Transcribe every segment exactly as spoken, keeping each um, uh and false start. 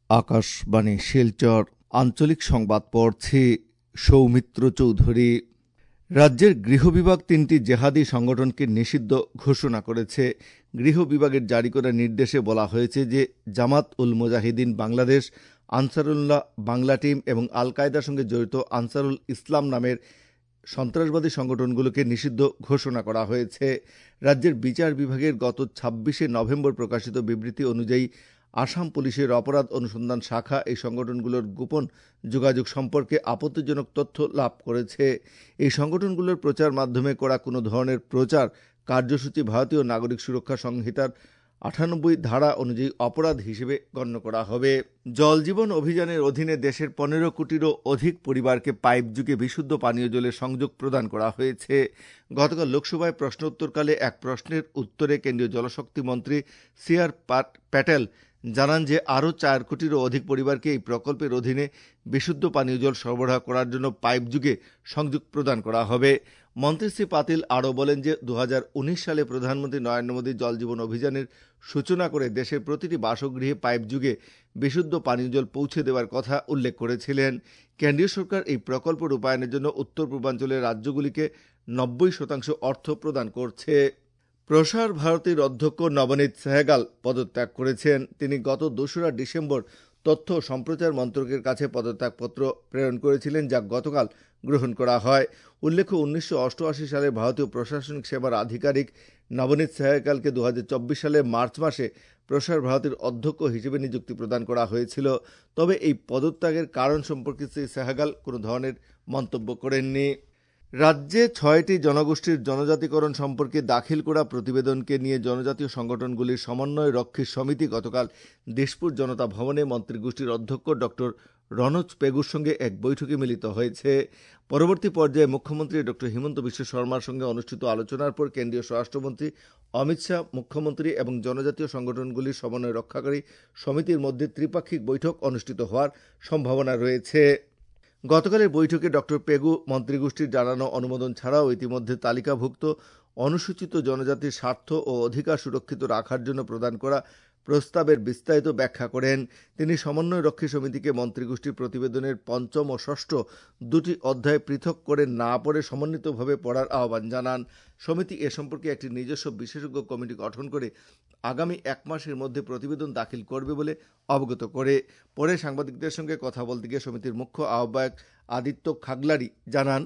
আকাশবাণী শিলচর আঞ্চলিক সংবাদ পড়ছি সৌমিত্র চৌধুরী। রাজ্যের গৃহ বিভাগ তিনটি জেহাদি সংগঠনকে নিষিদ্ধ ঘোষণা করেছে। গৃহ বিভাগের জারি করা নির্দেশে বলা হয়েছে যে জামাত উল মুজাহিদিন বাংলাদেশ, আনসারুল্লাহ বাংলা টিম এবং আল কায়দার সঙ্গে জড়িত আনসারুল ইসলাম নামের সন্ত্রাসবাদী সংগঠনগুলোকে নিষিদ্ধ ঘোষণা করা হয়েছে। রাজ্যের বিচার বিভাগের গত ছাব্বিশে নভেম্বর প্রকাশিত বিবৃতি অনুযায়ী আসাম পুলিশের অপরাধ অনুসন্ধান শাখা এই সংগঠনগুলোর গোপন যোগাযোগ সম্পর্কে আপত্তিজনক তথ্য লাভ করেছে। এই সংগঠনগুলোর প্রচার মাধ্যমে করা কোনো ধরনের প্রচার কার্যসূচি ভারতীয় নাগরিক সুরক্ষা সংহিতার আটানব্বই ধারা অনুযায়ী অপরাধ হিসেবে গণ্য করা হবে। জল জীবন অভিযানের অধীনে দেশের পনেরো কোটিরও অধিক পরিবারকে পাইপ যুগে বিশুদ্ধ পানীয় জলের সংযোগ প্রদান করা হয়েছে। গতকাল লোকসভায় প্রশ্নোত্তরকালে এক প্রশ্নের উত্তরে কেন্দ্রীয় জলশক্তি মন্ত্রী সি আর প্যাটেল জানান যে আরও চার কোটিরও অধিক পরিবারকে এই প্রকল্পের অধীনে বিশুদ্ধ পানীয় জল সরবরাহ করার জন্য পাইপ যুগে সংযোগ প্রদান করা হবে। মন্ত্রী শ্রী পাতিল আরও বলেন যে দু হাজার উনিশ সালে প্রধানমন্ত্রী নরেন্দ্র মোদী জল জীবন অভিযানের সূচনা করে দেশের প্রতিটি বাসগৃহে পাইপ যুগে বিশুদ্ধ পানীয় জল পৌঁছে দেওয়ার কথা উল্লেখ করেছিলেন। কেন্দ্রীয় সরকার এই প্রকল্প রূপায়ণের জন্য উত্তর পূর্বাঞ্চলের রাজ্যগুলিকে নব্বই শতাংশ অর্থ প্রদান করছে। প্রসার ভারতীর অধ্যক্ষ নবনীত সেহগাল পদত্যাগ করেছেন। তিনি গত দোসরা ডিসেম্বর তথ্য ও সম্প্রচার মন্ত্রকের কাছে পদত্যাগপত্র প্রেরণ করেছিলেন, যা গতকাল গ্রহণ করা হয়। উল্লেখ্য, উনিশশো অষ্টআশি সালে ভারতীয় প্রশাসনিক সেবার আধিকারিক নবনীত সেহগালকে দু হাজার চব্বিশ সালের মার্চ মাসে প্রসার ভারতীর অধ্যক্ষ হিসেবে নিযুক্তি প্রদান করা হয়েছিল। তবে এই পদত্যাগের কারণ সম্পর্কে শ্রী সেহগাল কোনো ধরনের মন্তব্য করেননি। রাজ্যে ছয়টি জনগোষ্ঠীর জনজাতিকরণ সম্পর্কে দাখিল করা প্রতিবেদনকে নিয়ে জনজাতীয় সংগঠনগুলির সমন্বয় রক্ষী সমিতি গতকাল দিশপুর জনতা ভবনে মন্ত্রীগোষ্ঠীর অধ্যক্ষ ডক্টর রনোজ পেগুর সঙ্গে এক বৈঠকে মিলিত হয়েছে। পরবর্তী পর্যায়ে মুখ্যমন্ত্রী ডক্টর হিমন্ত বিশ্ব শর্মার সঙ্গে অনুষ্ঠিত আলোচনার পর কেন্দ্রীয় স্বরাষ্ট্রমন্ত্রী অমিত শাহ, মুখ্যমন্ত্রী এবং জনজাতীয় সংগঠনগুলির সমন্বয় রক্ষাকারী সমিতির মধ্যে ত্রিপাক্ষিক বৈঠক অনুষ্ঠিত হওয়ার সম্ভাবনা রয়েছে। গতকালের বৈঠকে ডক্টর পেগু মন্ত্রীগোষ্ঠীর জানানো অনুমোদন ছাড়াও ইতিমধ্যে তালিকাভুক্ত অনুসূচিত জনজাতির স্বার্থ ও অধিকার সুরক্ষিত রাখার জন্য প্রদান করা প্রস্তাবের বিস্তারিত ব্যাখ্যা করেন। তিনি সমন্বয় রক্ষী সমিতিকে মন্ত্রীগোষ্ঠীর প্রতিবেদনের পঞ্চম ও ষষ্ঠ দুটি অধ্যায় পৃথক করে না পড়ে সমন্বিতভাবে পড়ার আহ্বান জানান। সমিতি এ সম্পর্কে একটি নিজস্ব বিশেষজ্ঞ কমিটি গঠন করে আগামী এক মাসের মধ্যে প্রতিবেদন দাখিল করবে বলে অবগত করে। পরে সাংবাদিকদের সঙ্গে কথা বলতে গিয়ে সমিতির মুখ্য আহ্বায়ক আদিত্য খাগলারি জানান,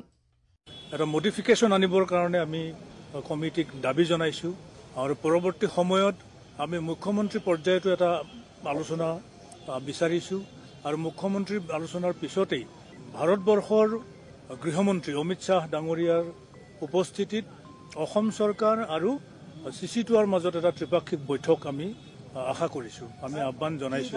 এটা মডিফিকেশন আনিবৰ কাৰণে আমি কমিটিক দাবী জনাইছো আৰু পৰৱৰ্তী সময়ত আমি মুখ্যমন্ত্ৰী পৰ্যায়তো এটা আলোচনা বিচাৰিছো আৰু মুখ্যমন্ত্ৰীৰ আলোচনাৰ পিছতেই ভাৰতবৰ্ষৰ গৃহমন্ত্ৰী অমিত শ্বাহ ডাঙৰীয়াৰ উপস্থিতিত অসম চৰকাৰ আৰু চিচিটোৱাৰ মাজত এটা ত্ৰিপাক্ষিক বৈঠক আমি আশা কৰিছো, আমি আহ্বান জনাইছো।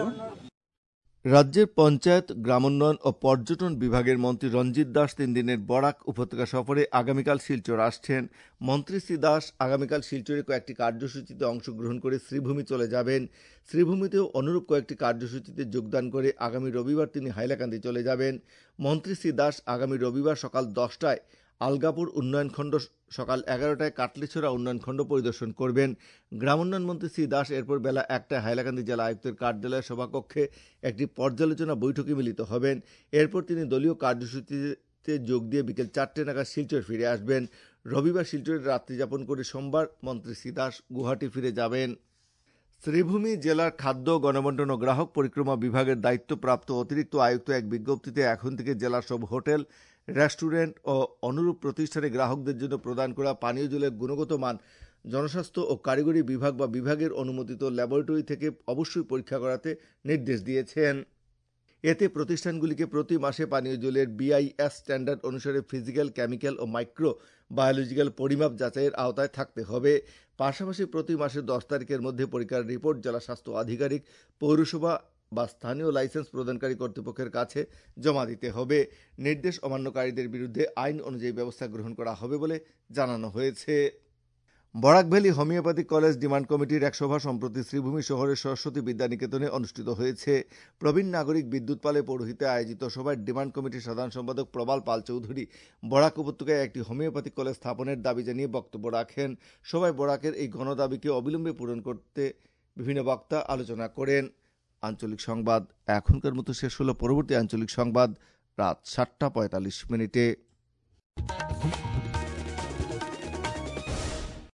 রাজ্যের পঞ্চায়েত, গ্রামোন্নয়ন ও পর্যটন বিভাগের মন্ত্রী রঞ্জিত দাস তিন দিনের বরাক উপত্যকা সফরে আগামীকাল শিলচর আসছেন। মন্ত্রী শ্রী দাস আগামীকাল শিলচরে কয়েকটি কার্যসূচিতে অংশগ্রহণ করে শ্রীভূমি চলে যাবেন। শ্রীভূমিতেও অনুরূপ কয়েকটি কার্যসূচিতে যোগদান করে আগামী রবিবার তিনি হাইলাকান্দি চলে যাবেন। মন্ত্রী শ্রী দাস আগামী রবিবার সকাল দশটায় আলগাপুর উন্নয়ন খণ্ড, সকাল এগারোটায় কাটলিছড়া উন্নয়ন খণ্ড পরিদর্শন করবেন। গ্রামোন্নয়ন মন্ত্রী শ্রী দাস এরপর বেলা একটায় হাইলাকান্দি জেলা আয়ুক্তের কার্যালয় সভাকক্ষে একটি পর্যালোচনা বৈঠকে মিলিত হবেন। এরপর তিনি দলীয় কার্যসূচিতে যোগ দিয়ে বিকেল চারটে নাগাদ শিলচর ফিরে আসবেন। রবিবার শিলচরে রাত্রিযাপন করে সোমবার মন্ত্রী শ্রী দাস গুয়াহাটি ফিরে যাবেন। শ্রীভূমি জেলার খাদ্য, গণবণ্টন ও গ্রাহক পরিক্রমা বিভাগের দায়িত্বপ্রাপ্ত অতিরিক্ত আয়ুক্ত এক বিজ্ঞপ্তিতে এখন থেকে জেলার সব হোটেল, রেস্টুরেন্ট ও অনুরূপ প্রতিষ্ঠানে গ্রাহকদের জন্য প্রদান করা পানীয় জলের গুণগত মান জনস্বাস্থ্য ও কারিগরি বিভাগ বা বিভাগের অনুমোদিত ল্যাবরেটরি থেকে অবশ্যই পরীক্ষা করাতে নির্দেশ দিয়েছেন। এতে প্রতিষ্ঠানগুলিকে প্রতি মাসে পানীয় জলের বিআইএস স্ট্যান্ডার্ড অনুসারে ফিজিক্যাল, কেমিক্যাল ও মাইক্রো বায়োলজিক্যাল পরিমাপ যাচাইয়ের আওতায় থাকতে হবে। পাশাপাশি প্রতি মাসের দশ তারিখের মধ্যে পরীক্ষার রিপোর্ট জেলা স্বাস্থ্য আধিকারিক, পৌরসভা বা স্থানীয় লাইসেন্স প্রদানকারী কর্তৃপক্ষের কাছে জমা দিতে হবে। নির্দেশ অমান্যকারীদের বিরুদ্ধে আইন অনুযায়ী ব্যবস্থা গ্রহণ করা হবে বলে জানানো হয়েছে। Barak valley homeopathic college demand কমিটির এক সভা সম্প্রতি শ্রীভূমি শহরের সরস্বতী বিদ্যানিকেতনে অনুষ্ঠিত হয়েছে। প্রবীণ নাগরিক বিদ্যুৎ পালের পৌরোহিত্যে আয়োজিত সভায় ডিমান্ড কমিটির সাধারণ সম্পাদক প্রবাল পাল চৌধুরী বরাক উপত্যকায় একটি হোমিওপ্যাথিক কলেজ স্থাপনের দাবি জানিয়ে বক্তব্য রাখেন। সভায় বরাকের এই গণদাবিকে অবিলম্বে পূরণ করতে বিভিন্ন বক্তা আলোচনা করেন। আঞ্চলিক সংবাদ এখনকার মতো শেষ হলো। পরবর্তী আঞ্চলিক সংবাদ রাত সাতটা পঁয়তাল্লিশ মিনিটে।